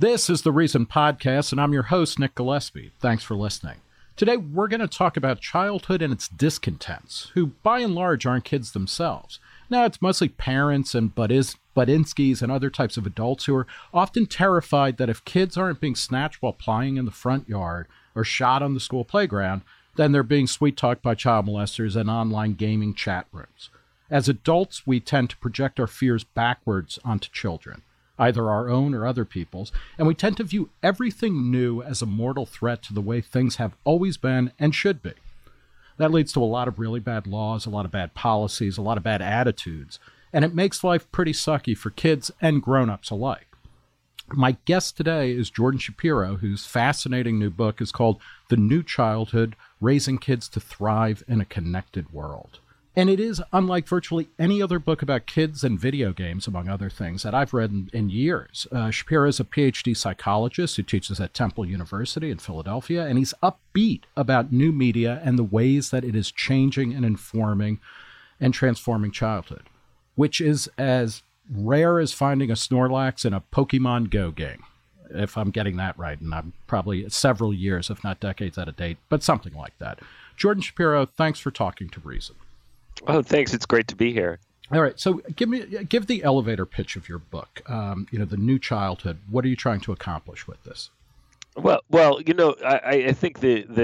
This is the Reason Podcast, and I'm your host, Nick Gillespie. Thanks for listening. Today, we're going to talk about childhood and its discontents, who by and large aren't kids themselves. Now, it's mostly parents and Budinskis and other types of adults who are often terrified that if kids aren't being snatched while playing in the front yard or shot on the school playground, then they're being sweet-talked by child molesters and online gaming chat rooms. As adults, we tend to project our fears backwards onto children, either our own or other people's, and we tend to view everything new as a mortal threat to the way things have always been and should be. That leads to a lot of really bad laws, a lot of bad policies, a lot of bad attitudes, and it makes life pretty sucky for kids and grown-ups alike. My guest today is Jordan Shapiro, whose fascinating new book is called The New Childhood: Raising Kids to Thrive in a Connected World. And it is unlike virtually any other book about kids and video games, among other things, that I've read in years. Shapiro is a PhD psychologist who teaches at Temple University in Philadelphia, and he's upbeat about new media and the ways that it is changing and informing and transforming childhood, which is as rare as finding a Snorlax in a Pokemon Go game, if I'm getting that right, and I'm probably several years, if not decades out of date, but something like that. Jordan Shapiro, thanks for talking to Reason. Oh, thanks. It's great to be here. All right. So give the elevator pitch of your book, The New Childhood. What are you trying to accomplish with this? Well, I think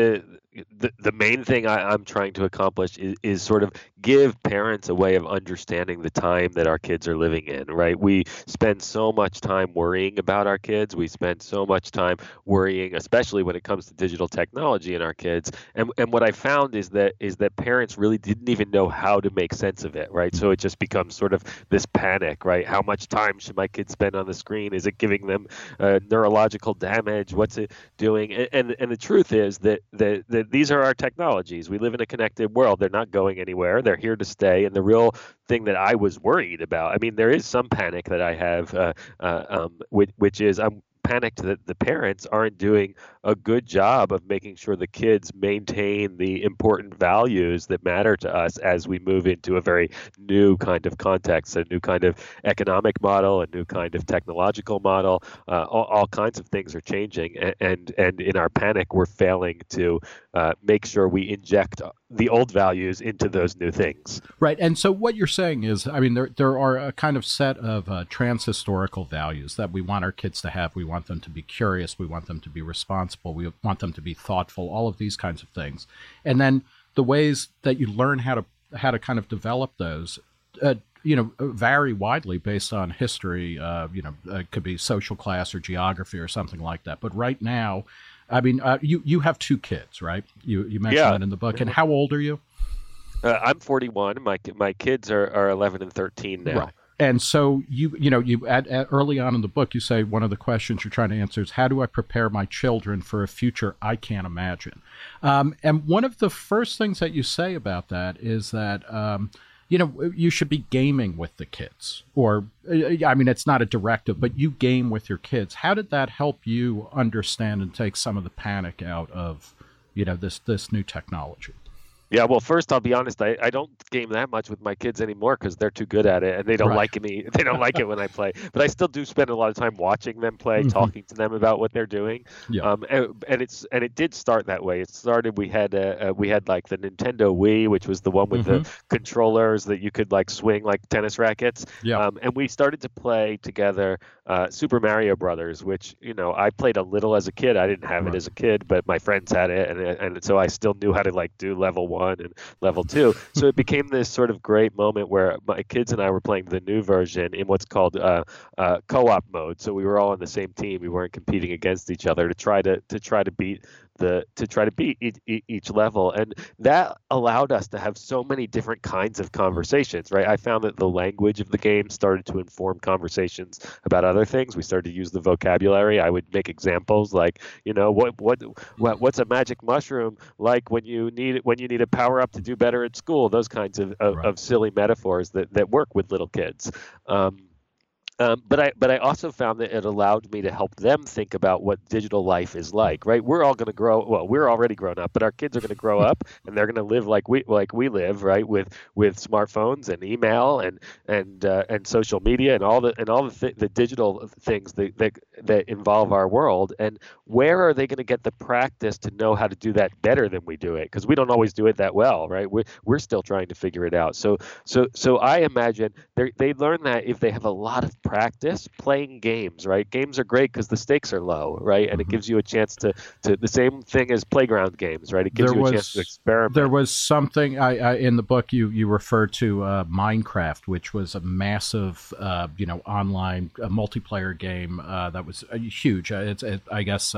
the main thing I'm trying to accomplish is sort of give parents a way of understanding the time that our kids are living in, right? We spend so much time worrying about our kids. We spend so much time worrying, especially when it comes to digital technology in our kids. And what I found is that parents really didn't even know how to make sense of it, right? So it just becomes sort of this panic, right? How much time should my kids spend on the screen? Is it giving them neurological damage? What's it doing? And the truth is that these are our technologies. We live in a connected world. They're not going anywhere. They're here to stay. And the real thing that I was worried about, I mean, there is some panic that I have, which is I'm panicked that the parents aren't doing a good job of making sure the kids maintain the important values that matter to us as we move into a very new kind of context, a new kind of economic model, a new kind of technological model. All kinds of things are changing, and in our panic, we're failing to make sure we inject the old values into those new things. Right. And so what you're saying is, I mean, there are a kind of set of trans-historical values that we want our kids to have. We want them to be curious. We want them to be responsible. We want them to be thoughtful, all of these kinds of things. And then the ways that you learn how to kind of develop those, vary widely based on history. It could be social class or geography or something like that. But right now, I mean, you have two kids, right? You mentioned that in the book. And how old are you? I'm 41. My kids are 11 and 13 now. Right. And so you early on in the book, you say one of the questions you're trying to answer is, how do I prepare my children for a future I can't imagine? And one of the first things that you say about that is that you should be gaming with the kids, or, I mean, it's not a directive, but you game with your kids. How did that help you understand and take some of the panic out of, this new technology? Yeah, well, first, I'll be honest, I don't game that much with my kids anymore because they're too good at it and they don't like me. They don't like it when I play. But I still do spend a lot of time watching them play, talking to them about what they're doing. Yeah. And it did start that way. It started, we had like the Nintendo Wii, which was the one with the controllers that you could like swing like tennis rackets. Yeah. And we started to play together Super Mario Brothers, which, I played a little as a kid. I didn't have it as a kid, but my friends had it. And so I still knew how to like do level 1 and level 2. So it became this sort of great moment where my kids and I were playing the new version in what's called co-op mode. So we were all on the same team. We weren't competing against each other to try to beat each level, and that allowed us to have so many different kinds of conversations, right? I found that the language of the game started to inform conversations about other things. We started to use the vocabulary. I would make examples like, what's a magic mushroom like when you need a power up to do better at school? Those kinds of silly metaphors that work with little kids. But I also found that it allowed me to help them think about what digital life is like, right? We're all going to grow. Well, we're already grown up, but our kids are going to grow up and they're going to live like we live, right? With smartphones and email and social media and all the digital things that that involve our world, and where are they going to get the practice to know how to do that better than we do it? Because we don't always do it that well, right? We're still trying to figure it out. So I imagine they learn that if they have a lot of practice playing games, right? Games are great because the stakes are low, right? And it gives you a chance to the same thing as playground games, right? It gives you a chance to experiment. There was something I in the book you referred to Minecraft, which was a massive online multiplayer game that was huge. I guess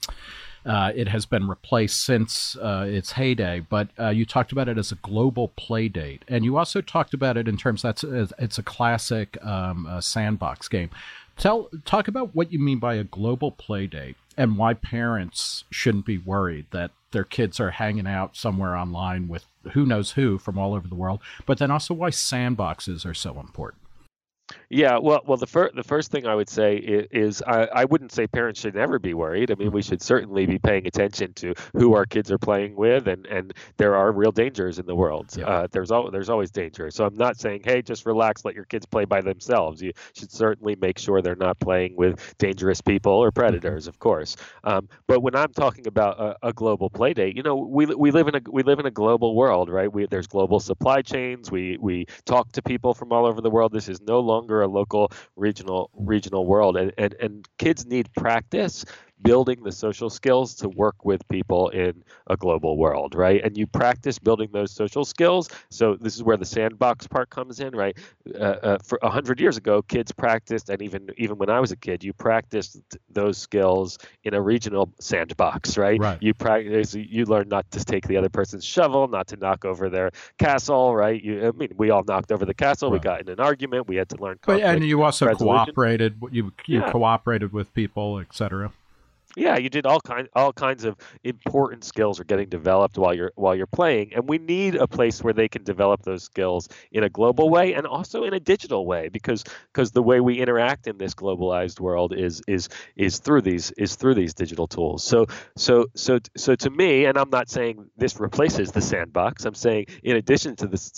it has been replaced since its heyday, but you talked about it as a global play date, and you also talked about it in terms it's a classic sandbox game. Talk about what you mean by a global play date and why parents shouldn't be worried that their kids are hanging out somewhere online with who knows who from all over the world, but then also why sandboxes are so important. Yeah, well, the first thing I would say is I wouldn't say parents should never be worried. I mean, we should certainly be paying attention to who our kids are playing with, and there are real dangers in the world. Yeah. There's always danger. So I'm not saying, hey, just relax, let your kids play by themselves. You should certainly make sure they're not playing with dangerous people or predators, of course. But when I'm talking about a global play date, we live in a global world, right? There's global supply chains. We talk to people from all over the world. This is no longer a local regional world, and kids need practice building the social skills to work with people in a global world, right? And you practice building those social skills. So this is where the sandbox part comes in, right? For 100 years ago, kids practiced, and even when I was a kid, you practiced those skills in a regional sandbox, right? You learn not to take the other person's shovel, not to knock over their castle, right? We all knocked over the castle. Right. We got in an argument. We had to learn conflict and you also resolution. cooperated. You cooperated with people, etc. Yeah, you did all kinds of important skills are getting developed while you're playing, and we need a place where they can develop those skills in a global way and also in a digital way, because the way we interact in this globalized world is through these digital tools. So to me, and I'm not saying this replaces the sandbox. I'm saying in addition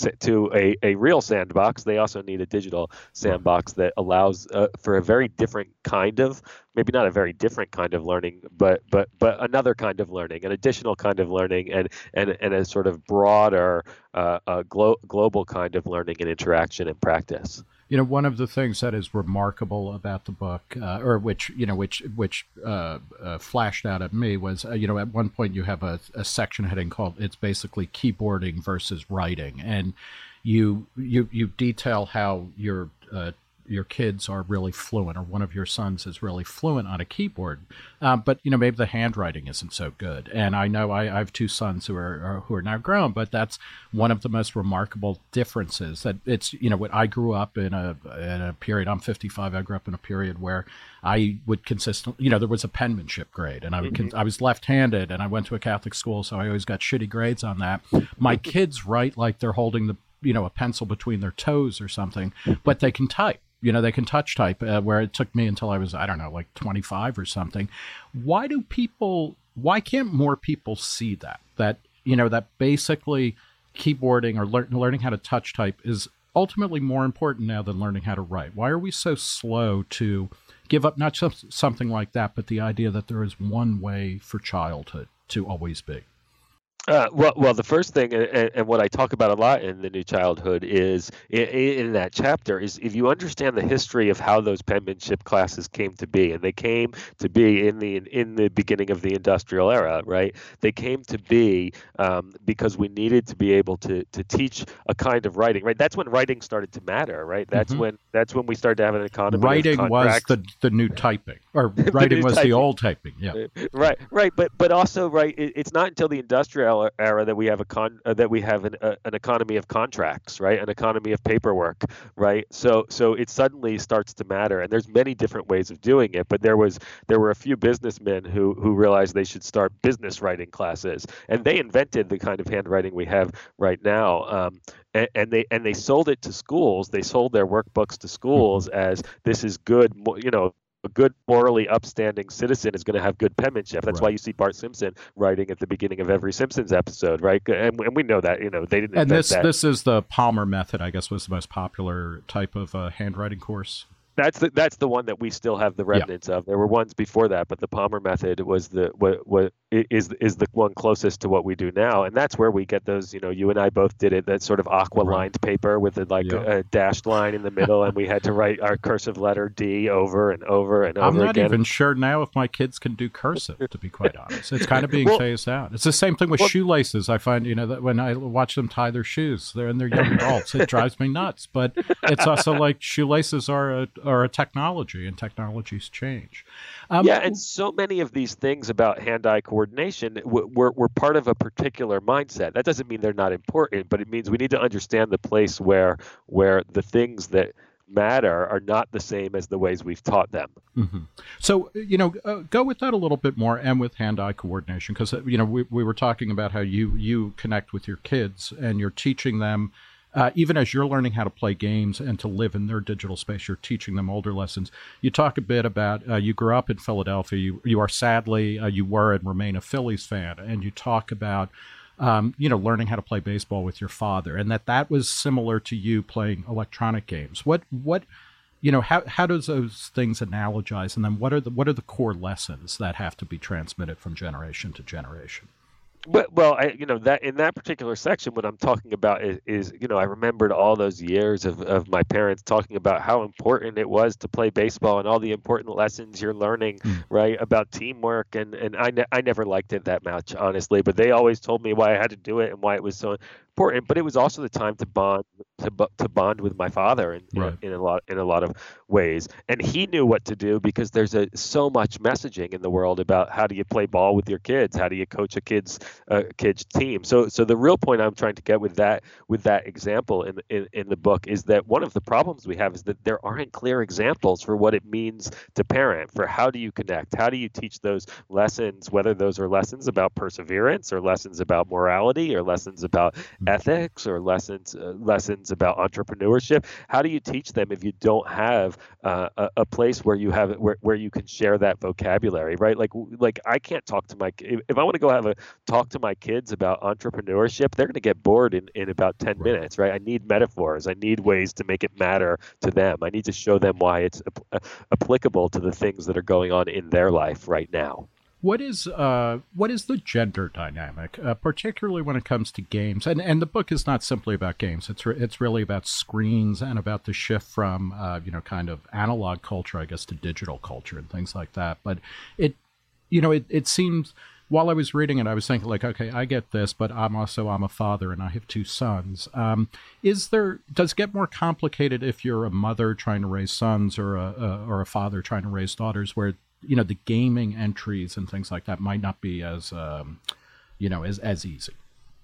to a real sandbox, they also need a digital sandbox that allows for a very different kind of, maybe not a very different kind of learning, but another kind of learning, an additional kind of learning, and a sort of broader global kind of learning and interaction and practice. One of the things that is remarkable about the book, or which flashed out at me was, at one point you have a section heading called, it's basically keyboarding versus writing, and you detail how your kids are really fluent, or one of your sons is really fluent on a keyboard, but maybe the handwriting isn't so good. And I know I have two sons who are now grown, but that's one of the most remarkable differences. That it's what I grew up in a period. I'm 55. I grew up in a period where I would consistently, there was a penmanship grade, and I was left-handed, and I went to a Catholic school, so I always got shitty grades on that. My kids write like they're holding a pencil between their toes or something, but they can type. They can touch type, where it took me until I was, I don't know, like 25 or something. Why can't more people see that that basically keyboarding or learning how to touch type is ultimately more important now than learning how to write? Why are we so slow to give up not just something like that, but the idea that there is one way for childhood to always be? Well, the first thing, and what I talk about a lot in the New Childhood is in that chapter, is if you understand the history of how those penmanship classes came to be, and they came to be in the beginning of the industrial era, right? They came to be because we needed to be able to teach a kind of writing, right? That's when writing started to matter, right? That's when we started to have an economy. Writing was the new typing, or writing was the old typing. Yeah, right. But also, right, it's not until the industrial era that we have an economy of contracts, right? An economy of paperwork, right? So it suddenly starts to matter, and there's many different ways of doing it. But there were a few businessmen who realized they should start business writing classes, and they invented the kind of handwriting we have right now. And they sold it to schools. They sold their workbooks to schools as this is good, a good morally upstanding citizen is going to have good penmanship. That's why you see Bart Simpson writing at the beginning of every Simpsons episode, right? And we know that, they didn't. And this is the Palmer method, I guess, was the most popular type of handwriting course. That's the one that we still have the remnants of. There were ones before that, but the Palmer method was what is the one closest to what we do now, and that's where we get those. You and I both did it. That sort of aqua lined paper with a dashed line in the middle, and we had to write our cursive letter D over and over and over again. I'm not even sure now if my kids can do cursive, to be quite honest. It's kind of being phased out. It's the same thing with shoelaces. I find that when I watch them tie their shoes, they're young adults. It drives me nuts. But it's also like shoelaces are a technology, and technologies change. And so many of these things about hand-eye coordination were part of a particular mindset. That doesn't mean they're not important, but it means we need to understand the place where the things that matter are not the same as the ways we've taught them. Mm-hmm. So, go with that a little bit more, and with hand-eye coordination, because, we were talking about how you connect with your kids and you're teaching them. Even as you're learning how to play games and to live in their digital space, you're teaching them older lessons. You talk a bit about you grew up in Philadelphia. You are sadly, you were and remain a Phillies fan. And you talk about, learning how to play baseball with your father, and that was similar to you playing electronic games. How does those things analogize? And then what are the core lessons that have to be transmitted from generation to generation? Well, that in that particular section, what I'm talking about is I remembered all those years of my parents talking about how important it was to play baseball and all the important lessons you're learning, right, about teamwork. And I never liked it that much, honestly, but they always told me why I had to do it and why it was so important. But it was also the time to bond with my father in a lot of ways, and he knew what to do, because there's so much messaging in the world about how do you play ball with your kids, how do you coach a kid's team. So the real point I'm trying to get with that example in the book is that one of the problems we have is that there aren't clear examples for what it means to parent, for how do you connect, how do you teach those lessons, whether those are lessons about perseverance or lessons about morality or lessons about ethics or lessons about entrepreneurship. How do you teach them if you don't have a place where you have where you can share that vocabulary, right? Like I can't talk to if I want to go talk to my kids about entrepreneurship, they're going to get bored in about 10 minutes, right? I need metaphors. I need ways to make it matter to them. I need to show them why it's applicable to the things that are going on in their life right now. What is the gender dynamic, particularly when it comes to games? And the book is not simply about games. It's really about screens and about the shift from kind of analog culture, I guess, to digital culture and things like that. But it seems, while I was reading it, I was thinking, like, okay, I get this, but I'm a father and I have two sons. Does it get more complicated if you're a mother trying to raise sons or a father trying to raise daughters, where the gaming entries and things like that might not be as easy?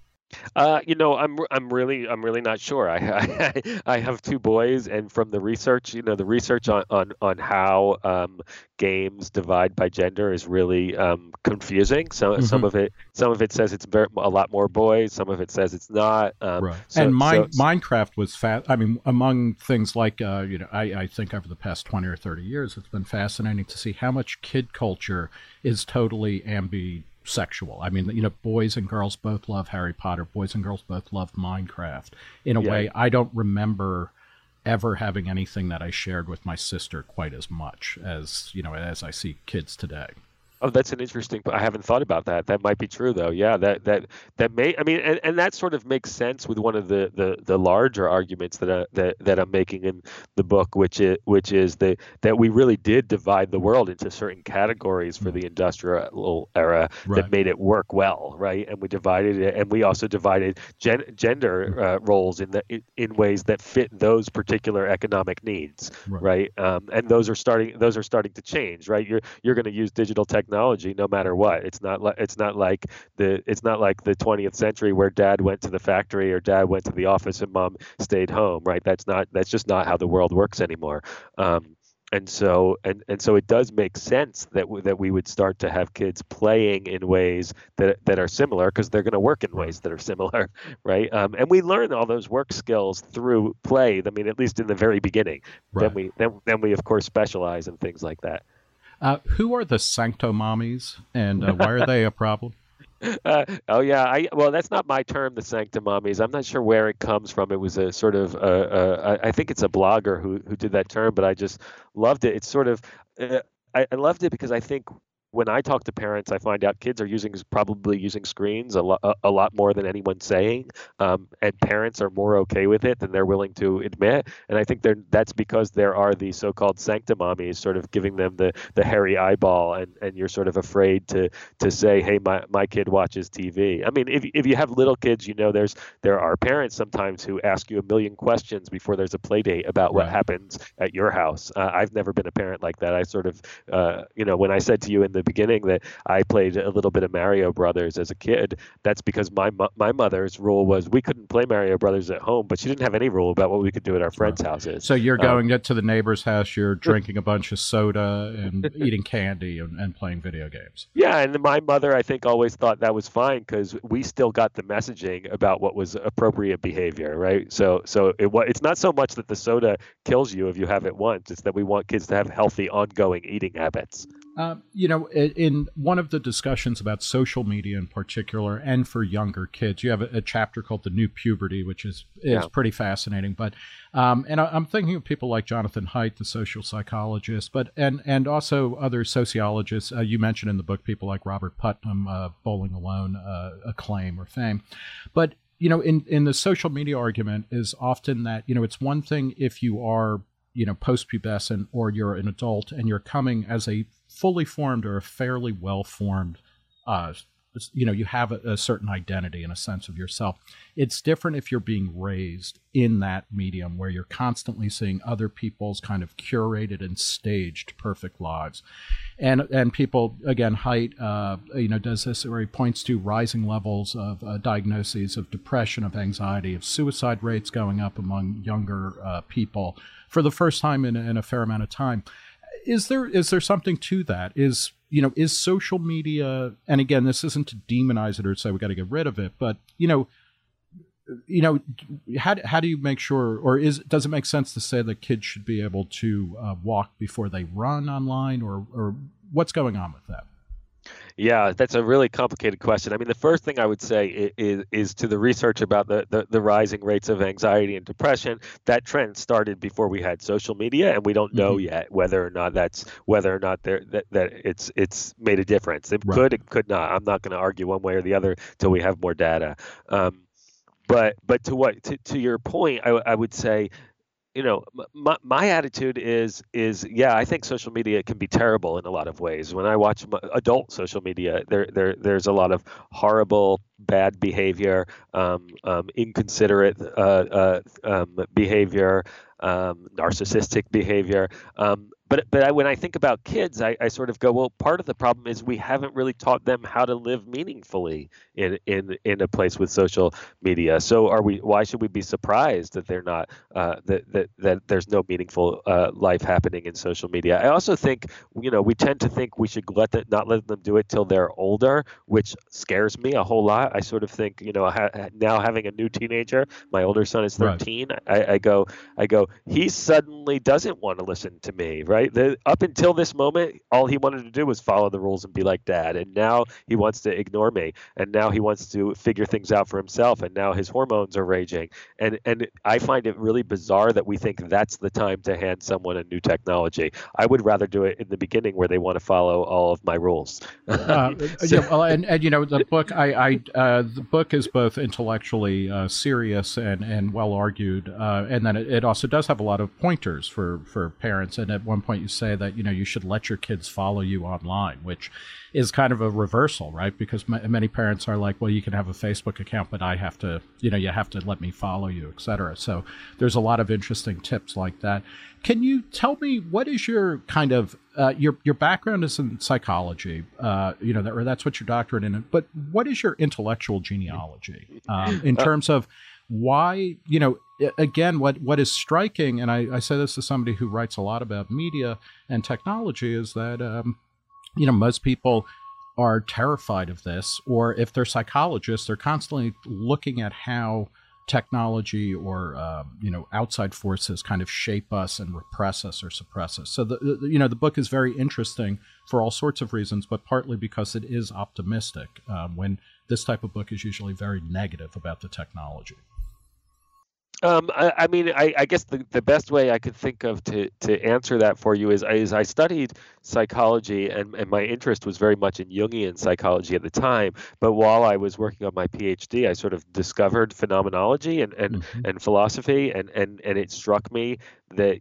I'm really not sure. I have two boys, and from the research, the research on how games divide by gender is really confusing. So some of it says it's a lot more boys. Some of it says it's not. Right. Minecraft was fast. I mean, among things like I think over the past 20 or 30 years, it's been fascinating to see how much kid culture is totally ambisexual. I mean, boys and girls both love Harry Potter. Boys and girls both love Minecraft. In a way, I don't remember ever having anything that I shared with my sister quite as much as I see kids today. Oh, that's an interesting. I haven't thought about that. That might be true, though. Yeah, that may. I mean, and that sort of makes sense with one of the larger arguments that I'm making in the book, which is that we really did divide the world into certain categories for the industrial era that made it work well, right? And we divided it, and we also divided gender roles in ways that fit those particular economic needs, right? And those are starting to change, right? You're going to use digital technology no matter what. It's not like the 20th century where dad went to the factory or dad went to the office and mom stayed home, right? That's just not how the world works anymore. And so it does make sense that we would start to have kids playing in ways that are similar, because they're going to work in ways that are similar, right? And we learn all those work skills through play. I mean, at least in the very beginning. Right. Then we of course specialize in things like that. Who are the Sancto Mommies, and why are they a problem? Oh yeah, well, that's not my term, the sanctimommies. I'm not sure where it comes from. It was a sort of I think it's a blogger who did that term, but I just loved it. It's sort of uh, I loved it because I think when I talk to parents, I find out kids are probably using screens a lot more than anyone's saying, and parents are more okay with it than they're willing to admit. And I think that's because there are these so-called sanctimommies, sort of giving them the hairy eyeball, and you're sort of afraid to say, hey, my kid watches TV. I mean, if you have little kids, there are parents sometimes who ask you a million questions before there's a play date about what Right. happens at your house. I've never been a parent like that. I sort of, when I said to you in the beginning that I played a little bit of Mario Brothers as a kid, that's because my mother's rule was we couldn't play Mario Brothers at home, but she didn't have any rule about what we could do at our Right. friends' houses. So you're Um, going to the neighbor's house, you're drinking a bunch of soda and eating candy and playing video games. Yeah, and my mother, I think, always thought that was fine because we still got the messaging about what was appropriate behavior, right? So it's not so much that the soda kills you if you have it once; it's that we want kids to have healthy, ongoing eating habits. In one of the discussions about social media in particular, and for younger kids, you have a chapter called "The New Puberty," which is Yeah, pretty fascinating. But I'm thinking of people like Jonathan Haidt, the social psychologist, but and also other sociologists. You mentioned in the book people like Robert Putnam, Bowling Alone, Acclaim or Fame, but in the social media argument is often that it's one thing if you are post-pubescent or you're an adult and you're coming as a fully formed or a fairly well formed uh you have a certain identity and a sense of yourself. It's different if you're being raised in that medium where you're constantly seeing other people's kind of curated and staged perfect lives. And people, again, Haidt does this where he points to rising levels of diagnoses of depression, of anxiety, of suicide rates going up among younger people for the first time in a fair amount of time. Is there something to that? Is social media, and again, this isn't to demonize it or say we got to get rid of it, but how do you make sure, or does it make sense to say that kids should be able to walk before they run online, or what's going on with that? yeah, that's a really complicated question. I mean, the first thing I would say is to the research about the rising rates of anxiety and depression. That trend started before we had social media, and we don't know Hmm. yet whether or not that it's made a difference. Right. It could not. I'm not going to argue one way or the other till we have more data. Um, but to your point, I would say, my attitude is yeah, I think social media can be terrible in a lot of ways. When I watch adult social media, there's a lot of horrible bad behavior, inconsiderate behavior, narcissistic behavior. When I think about kids, I sort of go, well, part of the problem is we haven't really taught them how to live meaningfully in a place with social media. So why should we be surprised that they're not that there's no meaningful life happening in social media? I also think, we tend to think we should not let them do it till they're older, which scares me a whole lot. I sort of think, now having a new teenager, my older son is Right. 13. I go, he suddenly doesn't want to listen to me, right? Up until this moment, all he wanted to do was follow the rules and be like dad, and now he wants to ignore me, and now he wants to figure things out for himself, and now his hormones are raging, and I find it really bizarre that we think that's the time to hand someone a new technology. I would rather do it in the beginning where they want to follow all of my rules. Uh, So, well, and the book is both intellectually serious and well argued, and then it also does have a lot of pointers for parents. And at one point, you say that you should let your kids follow you online, which is kind of a reversal, right? Because many parents are like, well, you can have a Facebook account, but I have to, you have to let me follow you, et cetera. So there's a lot of interesting tips like that. Can you tell me what is your kind of your background is in psychology, or that's what your doctorate in. But what is your intellectual genealogy in uh, terms of why? Again, what is striking, and I say this as somebody who writes a lot about media and technology, is that most people are terrified of this, or if they're psychologists, they're constantly looking at how technology or outside forces kind of shape us and repress us or suppress us. So the book is very interesting for all sorts of reasons, but partly because it is optimistic, when this type of book is usually very negative about the technology. I guess the best way I could think of to answer that for you is I studied psychology, and my interest was very much in Jungian psychology at the time. But while I was working on my PhD, I sort of discovered phenomenology and philosophy, and it struck me that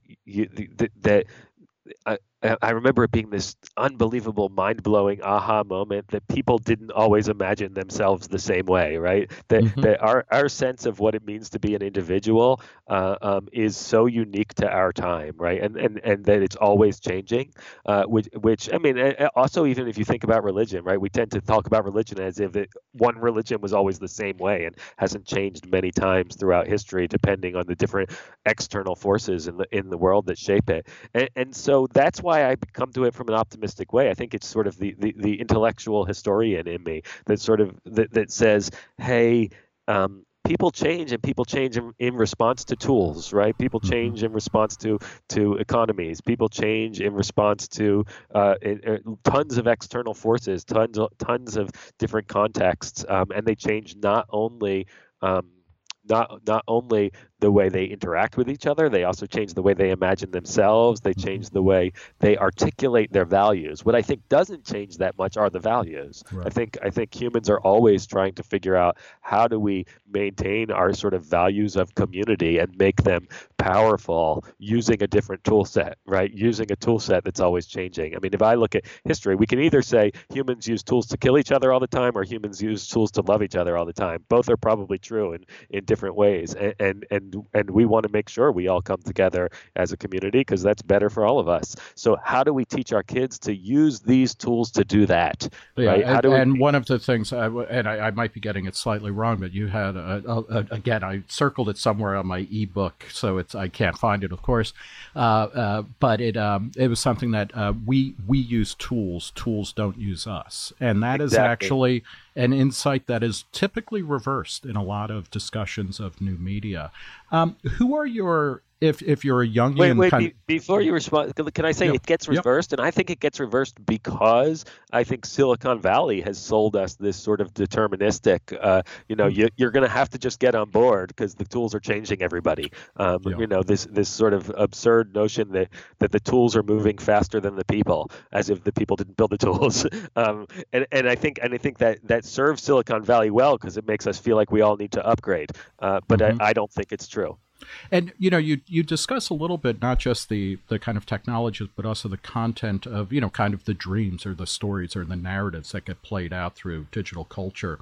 I remember it being this unbelievable, mind-blowing aha moment that people didn't always imagine themselves the same way, right? That our sense of what it means to be an individual is so unique to our time, right? And that it's always changing, which I mean, also even if you think about religion, right? We tend to talk about religion as if one religion was always the same way and hasn't changed many times throughout history, depending on the different external forces in the world that shape it. And so that's why I come to it from an optimistic way. I think it's sort of the intellectual historian in me that sort of that says, hey, people change, and people change in response to tools, right? People change in response to economies. People change in response to tons of external forces, tons of different contexts, and they change not only the way they interact with each other, they also change the way they imagine themselves. They change the way they articulate their values. What I think doesn't change that much are the values. Right. I think humans are always trying to figure out how do we maintain our sort of values of community and make them powerful using a different tool set, right? Using a tool set that's always changing. I mean, if I look at history, we can either say humans use tools to kill each other all the time, or humans use tools to love each other all the time. Both are probably true in different ways. And we want to make sure we all come together as a community, because that's better for all of us. So how do we teach our kids to use these tools to do that? Yeah, right? One of the things, I might be getting it slightly wrong, but you had, again, I circled it somewhere on my ebook, so I can't find it, of course, but it was something that we use tools don't use us. And that is actually an insight that is typically reversed in a lot of discussions of new media. Who are your, if you're a Jungian before you respond, can I say it gets reversed? And I think it gets reversed because I think Silicon Valley has sold us this sort of deterministic, you're going to have to just get on board because the tools are changing everybody. This sort of absurd notion that the tools are moving faster than the people, as if the people didn't build the tools. And I think that serves Silicon Valley well, because it makes us feel like we all need to upgrade. But I don't think it's true. And, you discuss a little bit, not just the kind of technologies, but also the content of, kind of the dreams or the stories or the narratives that get played out through digital culture.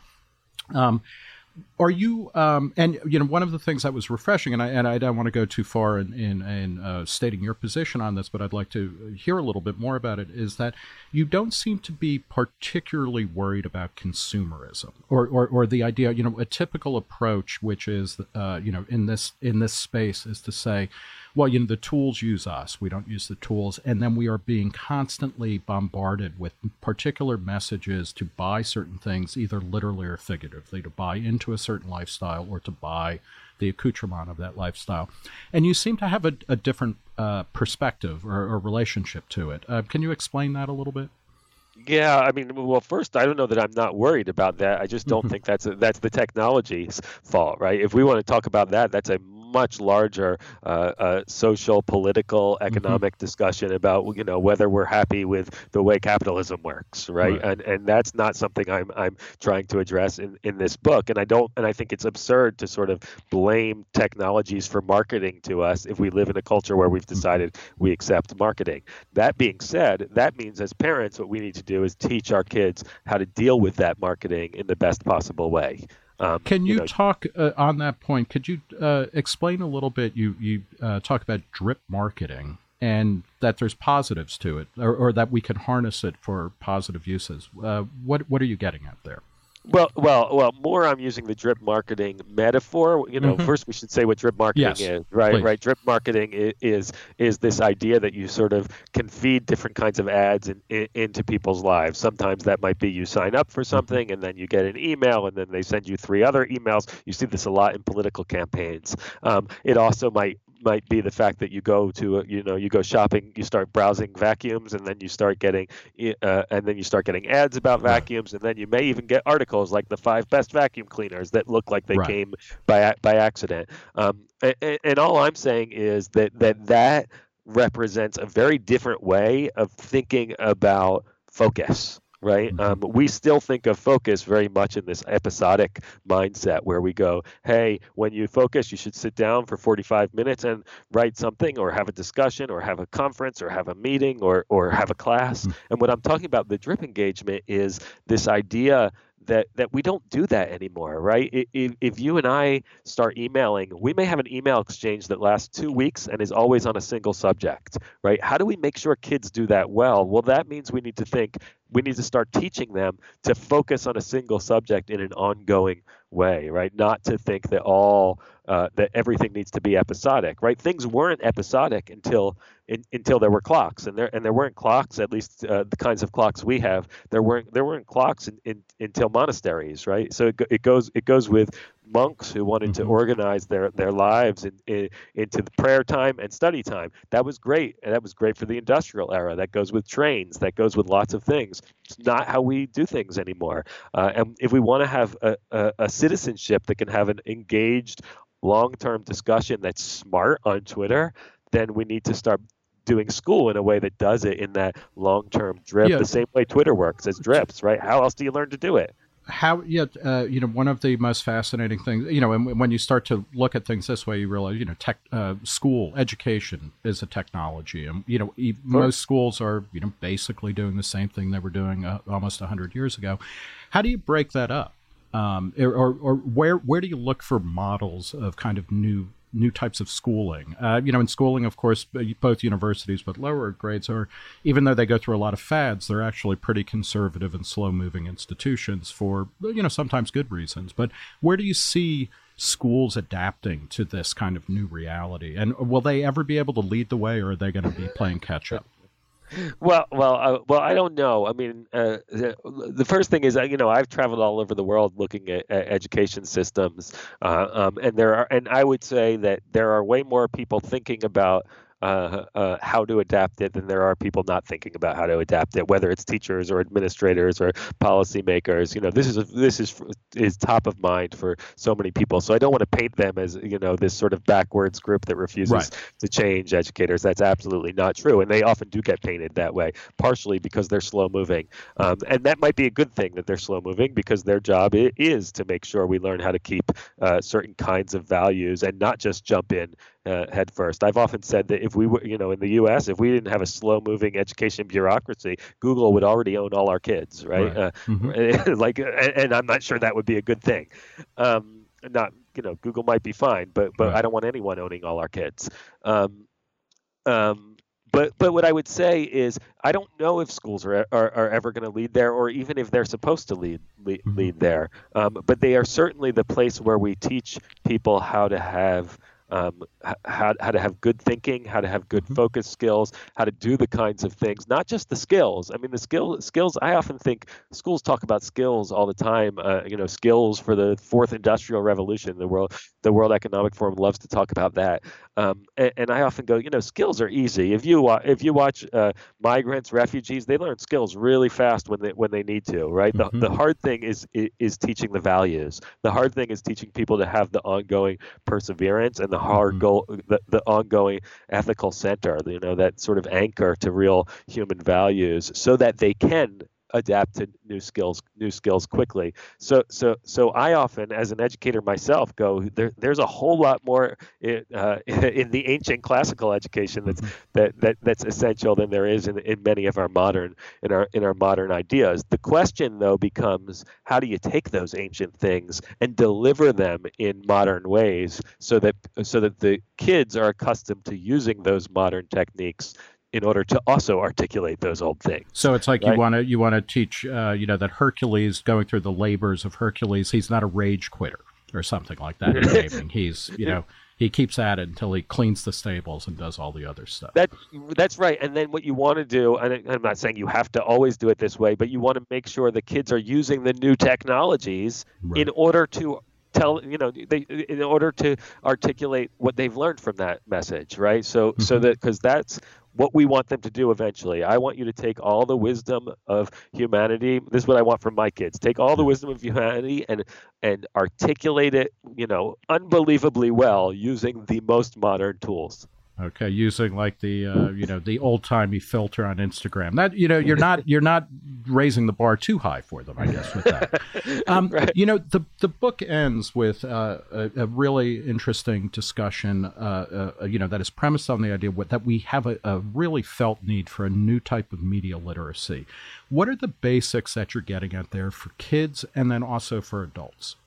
Are you, one of the things that was refreshing, and I don't want to go too far in stating your position on this, but I'd like to hear a little bit more about it, is that you don't seem to be particularly worried about consumerism or the idea, a typical approach, which is, in this space, is to say, well, the tools use us, we don't use the tools, and then we are being constantly bombarded with particular messages to buy certain things, either literally or figuratively, to buy into a certain lifestyle or to buy the accoutrement of that lifestyle. And you seem to have a different perspective or relationship to it. Can you explain that a little bit? Yeah, I mean, well, first, I don't know that I'm not worried about that. I just don't think that's the technology's fault, right? If we want to talk about that, that's a much larger social, political, economic discussion about whether we're happy with the way capitalism works, right? And that's not something I'm trying to address in this book. And I think it's absurd to sort of blame technologies for marketing to us if we live in a culture where we've decided we accept marketing. That being said, that means as parents, what we need to do is teach our kids how to deal with that marketing in the best possible way. Can you talk on that point? Could you explain a little bit? You talk about drip marketing and that there's positives to it, or that we can harness it for positive uses. What are you getting at there? Well. More, I'm using the drip marketing metaphor. Hmm. First we should say what drip marketing Yes, is, right? please. Right. Drip marketing is this idea that you sort of can feed different kinds of ads into people's lives. Sometimes that might be you sign up for Hmm. something and then you get an email and then they send you three other emails. You see this a lot in political campaigns. It also might be the fact that you go to you go shopping, you start browsing vacuums, and then you start getting ads about Right, vacuums, and then you may even get articles like the 5 best vacuum cleaners that look like they right. came by accident. And all I'm saying is that represents a very different way of thinking about focus. Right. Hmm. We still think of focus very much in this episodic mindset where we go, hey, when you focus, you should sit down for 45 minutes and write something or have a discussion or have a conference or have a meeting or have a class. Hmm. And what I'm talking about, the drip engagement, is this idea that we don't do that anymore, right? If you and I start emailing, we may have an email exchange that lasts 2 weeks and is always on a single subject, right? How do we make sure kids do that well? Well, that means we need to start teaching them to focus on a single subject in an ongoing way, right? Not to think that everything needs to be episodic, right? Things weren't episodic until there were clocks, and there weren't clocks, at least the kinds of clocks we have. There weren't clocks until monasteries, right? So it goes with monks who wanted to Hmm. organize their lives into the prayer time and study time. That was great, and that was great for the industrial era. That goes with trains. That goes with lots of things. It's not how we do things anymore. And if we want to have a citizenship that can have an engaged, long-term discussion that's smart on Twitter, then we need to start doing school in a way that does it in that long-term drip, Yeah. the same way Twitter works as drips, right? How else do you learn to do it? How, yeah, one of the most fascinating things, and when you start to look at things this way, you realize, school education is a technology, and Sure. most schools are, basically doing the same thing they were doing almost 100 years ago. How do you break that up? Or where do you look for models of kind of new types of schooling? In schooling, of course, both universities, but lower grades are, even though they go through a lot of fads, they're actually pretty conservative and slow moving institutions for, sometimes good reasons. But where do you see schools adapting to this kind of new reality? And will they ever be able to lead the way, or are they going to be playing catch up? Well, I don't know. I mean, the first thing is, I've traveled all over the world looking at education systems, and I would say that there are way more people thinking about how to adapt it than there are people not thinking about how to adapt it. Whether it's teachers or administrators or policymakers, this is top of mind for so many people. So I don't want to paint them as this sort of backwards group that Right. refuses to change educators. That's absolutely not true. And they often do get painted that way, partially because they're slow moving. And that might be a good thing that they're slow moving, because their job is to make sure we learn how to keep certain kinds of values and not just jump in head first. I've often said that if we were, in the U.S., if we didn't have a slow-moving education bureaucracy, Google would already own all our kids, right? Right. Hmm. And I'm not sure that would be a good thing. Not, Google might be fine, but I Right. don't want anyone owning all our kids. Um, um, but what I would say is, I don't know if schools are ever going to lead there, or even if they're supposed to Hmm. lead there. But they are certainly the place where we teach people how to have how to have good thinking, how to have good Hmm. focus skills, how to do the kinds of things, not just the skills. I mean, the skills. I often think schools talk about skills all the time. Skills for the fourth industrial revolution. The World Economic Forum loves to talk about that. And I often go, skills are easy. If you watch migrants, refugees, they learn skills really fast when they need to. Right. The Hmm. the hard thing is teaching the values. The hard thing is teaching people to have the ongoing perseverance and the hard Hmm. goal, the ongoing ethical center, that sort of anchor to real human values, so that they can adapt to new skills quickly. So I often, as an educator myself, go, there's a whole lot more in the ancient classical education Hmm. that's essential than there is in many of our modern ideas. The question, though, becomes, how do you take those ancient things and deliver them in modern ways, so that the kids are accustomed to using those modern techniques in order to also articulate those old things. So it's like right? you want to teach that Hercules, going through the labors of Hercules, he's not a rage quitter or something like that in gaming. He's he keeps at it until he cleans the stables and does all the other stuff. That's right. And then what you want to do, and I'm not saying you have to always do it this way, but you want to make sure the kids are using the new technologies in order to in order to articulate what they've learned from that message, right? So that, because that's what we want them to do eventually. I want you to take all the wisdom of humanity. This is what I want from my kids. Take all the wisdom of humanity and articulate it, unbelievably well using the most modern tools. Okay, using like the the old-timey filter on Instagram. That you're not raising the bar too high for them, I guess, with that. Right. The book ends with a really interesting discussion. That is premised on the idea that we have a really felt need for a new type of media literacy. What are the basics that you're getting at there for kids and then also for adults?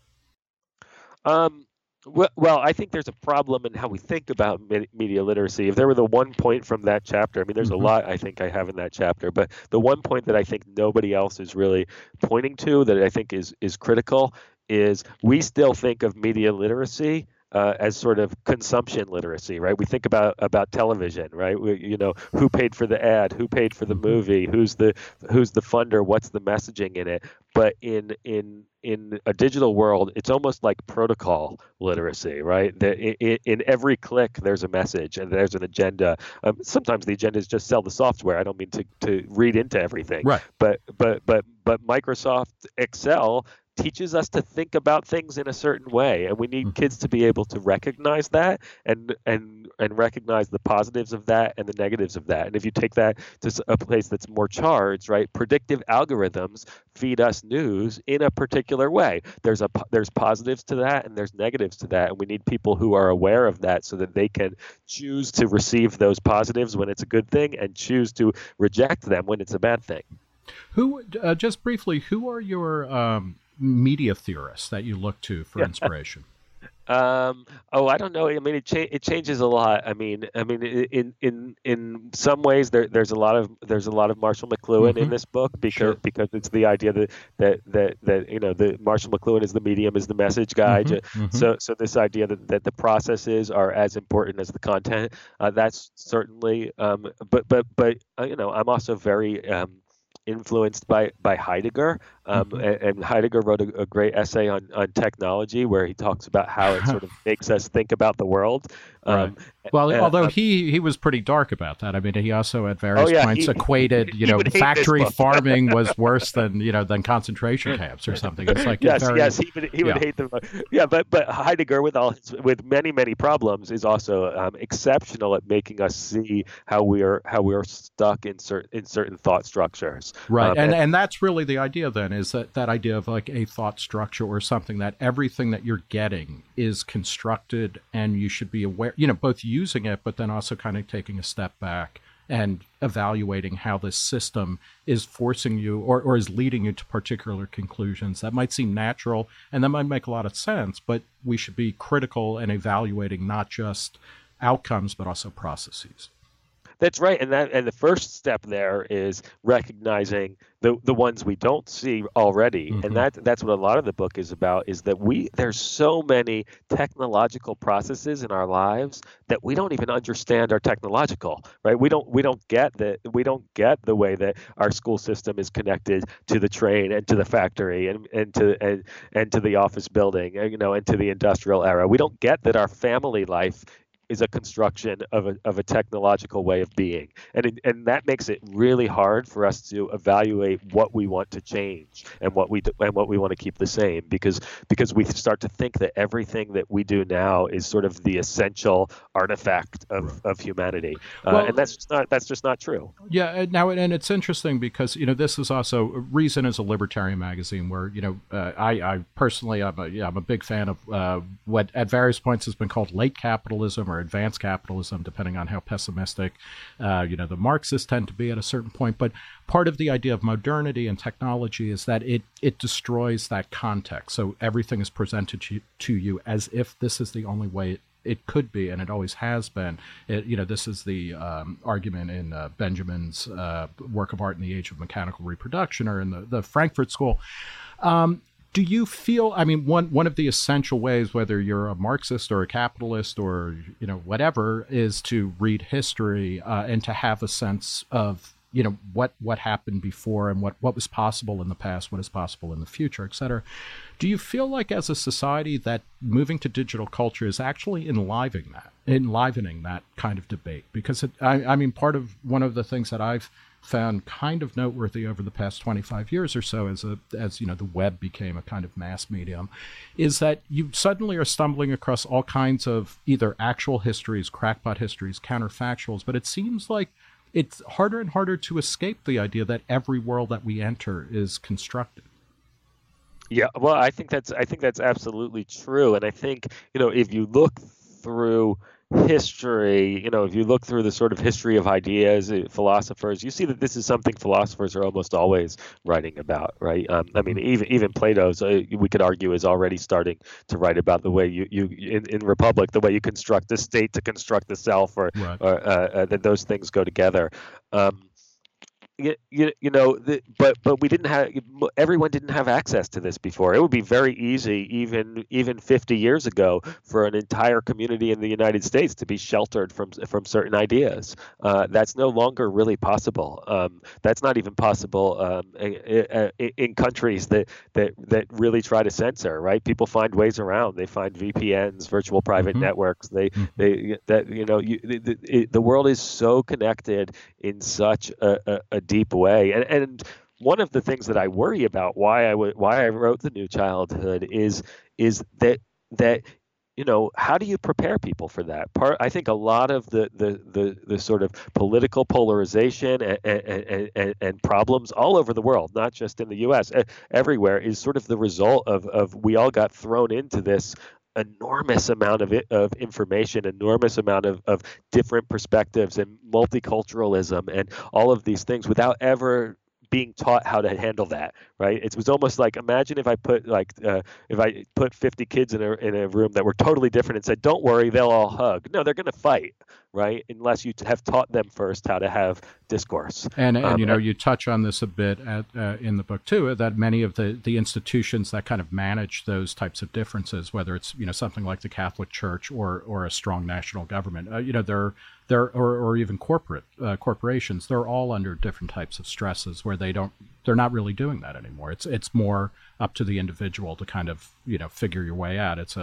Well, I think there's a problem in how we think about media literacy. If there were the one point from that chapter, I mean, there's a lot I think I have in that chapter, but the one point that I think nobody else is really pointing to that I think is critical is we still think of media literacy as sort of consumption literacy, right? We think about television, right? Who paid for the ad, who paid for the movie, who's the funder, what's the messaging in it. But in a digital world, it's almost like protocol literacy, right? In every click, there's a message and there's an agenda. Sometimes the agenda is just sell the software. I don't mean to read into everything, right? But Microsoft Excel teaches us to think about things in a certain way, and we need kids to be able to recognize that and recognize the positives of that and the negatives of that. And if you take that to a place that's more charged, right, predictive algorithms feed us news in a particular way. There's positives to that and there's negatives to that, and we need people who are aware of that so that they can choose to receive those positives when it's a good thing and choose to reject them when it's a bad thing. Just briefly, who are your media theorists that you look to for inspiration? I don't know. I mean, it changes a lot. I mean, in some ways, there's a lot of Marshall McLuhan in this book because it's the idea that the Marshall McLuhan is the medium, is the message guide. So this idea that the processes are as important as the content. That's certainly. But I'm also very influenced by Heidegger, and Heidegger wrote a great essay on technology where he talks about how it sort of makes us think about the world. Right. Well, although he was pretty dark about that. I mean, he also at various points equated, factory farming was worse than concentration camps or something. It's like he would hate them. Yeah, but Heidegger, with many problems, is also exceptional at making us see how we are stuck in certain thought structures. Right, and that's really the idea then, is that idea of like a thought structure or something, that everything that you're getting is constructed and you should be aware, both using it, but then also kind of taking a step back and evaluating how this system is forcing you or is leading you to particular conclusions that might seem natural and that might make a lot of sense, but we should be critical and evaluating not just outcomes, but also processes. That's right, and the first step there is recognizing the ones we don't see already, and that's what a lot of the book is about. Is that there's so many technological processes in our lives that we don't even understand are technological, right? We don't get the way that our school system is connected to the train and to the factory and to the office building, and to the industrial era. We don't get that our family life is a construction of a technological way of being, and that makes it really hard for us to evaluate what we want to change and what we want to keep the same, because we start to think that everything that we do now is sort of the essential artifact of humanity, and that's just not true. Yeah, now and it's interesting because this is also Reason is a libertarian magazine where I personally I'm a big fan of what at various points has been called late capitalism or advanced capitalism, depending on how pessimistic the Marxists tend to be at a certain point. But part of the idea of modernity and technology is that it destroys that context. So everything is presented to you as if this is the only way it could be, and it always has been. This is the argument in Benjamin's work of art in the Age of Mechanical Reproduction, or in the Frankfurt School. Do you feel, I mean, one of the essential ways, whether you're a Marxist or a capitalist or, whatever, is to read history and to have a sense of, what happened before and what was possible in the past, what is possible in the future, et cetera. Do you feel like as a society that moving to digital culture is actually enlivening that kind of debate? Because part of one of the things that I've found kind of noteworthy over the past 25 years or so as the web became a kind of mass medium, is that you suddenly are stumbling across all kinds of either actual histories, crackpot histories, counterfactuals, but it seems like it's harder and harder to escape the idea that every world that we enter is constructed. Yeah, well, I think that's absolutely true, and I think if you look through history, if you look through the sort of history of ideas, philosophers, you see that this is something philosophers are almost always writing about, right? Even Plato's, we could argue, is already starting to write about the way you in Republic, the way you construct the state to construct the self, or that those things go together. But we didn't have, everyone didn't have access to this before. It would be very easy, even 50 years ago, for an entire community in the United States to be sheltered from certain ideas. That's no longer really possible. That's not even possible in countries that really try to censor. Right? People find ways around. They find VPNs, virtual private networks. The world is so connected in such a deep way, and one of the things that I worry about, why I wrote The New Childhood, is that how do you prepare people for that? I think a lot of the sort of political polarization and problems all over the world, not just in the U.S., everywhere, is sort of the result of we all got thrown into this enormous amount of information, enormous amount of different perspectives and multiculturalism and all of these things without ever being taught how to handle that, right? It was almost like, imagine if I put 50 kids in a room that were totally different and said, "Don't worry, they'll all hug." No, they're going to fight, right? Unless you have taught them first how to have discourse. And you touch on this a bit in the book too, that many of the institutions that kind of manage those types of differences, whether it's something like the Catholic Church or a strong national government, or even corporations, they're all under different types of stresses where they're not really doing that anymore. It's more up to the individual to kind of figure your way out. It's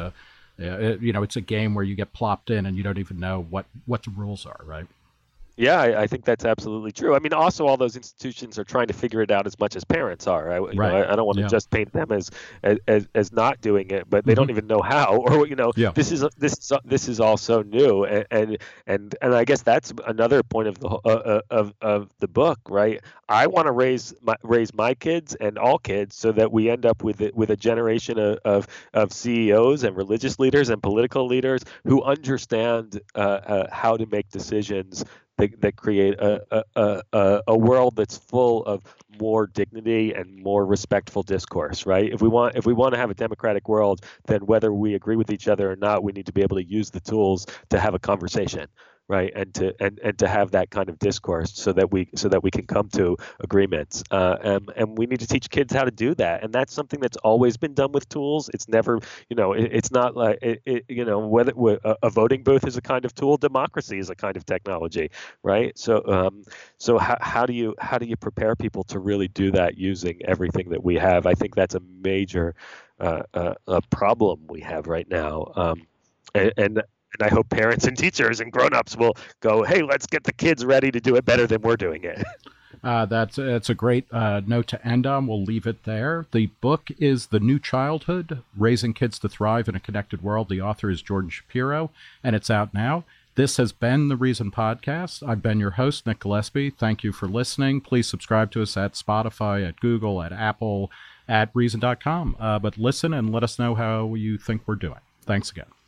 a game where you get plopped in and you don't even know what the rules are, right? Yeah, I think that's absolutely true. I mean, also all those institutions are trying to figure it out as much as parents are. I don't want to just paint them as not doing it, but they don't even know how. Or this is all so new, and I guess that's another point of the book, right? I want to raise my kids and all kids so that we end up with a generation of CEOs and religious leaders and political leaders who understand how to make decisions that create a world that's full of more dignity and more respectful discourse, right? If we want to have a democratic world, then whether we agree with each other or not, we need to be able to use the tools to have a conversation, right? And to have that kind of discourse so that we can come to agreements. And we need to teach kids how to do that. And that's something that's always been done with tools. It's never, it's not like whether a voting booth is a kind of tool, democracy is a kind of technology, right? So how do you prepare people to really do that using everything that we have? I think that's a major problem we have right now. And I hope parents and teachers and grown-ups will go, hey, let's get the kids ready to do it better than we're doing it. That's a great note to end on. We'll leave it there. The book is The New Childhood, Raising Kids to Thrive in a Connected World. The author is Jordan Shapiro, and it's out now. This has been the Reason Podcast. I've been your host, Nick Gillespie. Thank you for listening. Please subscribe to us at Spotify, at Google, at Apple, at Reason.com. But listen and let us know how you think we're doing. Thanks again.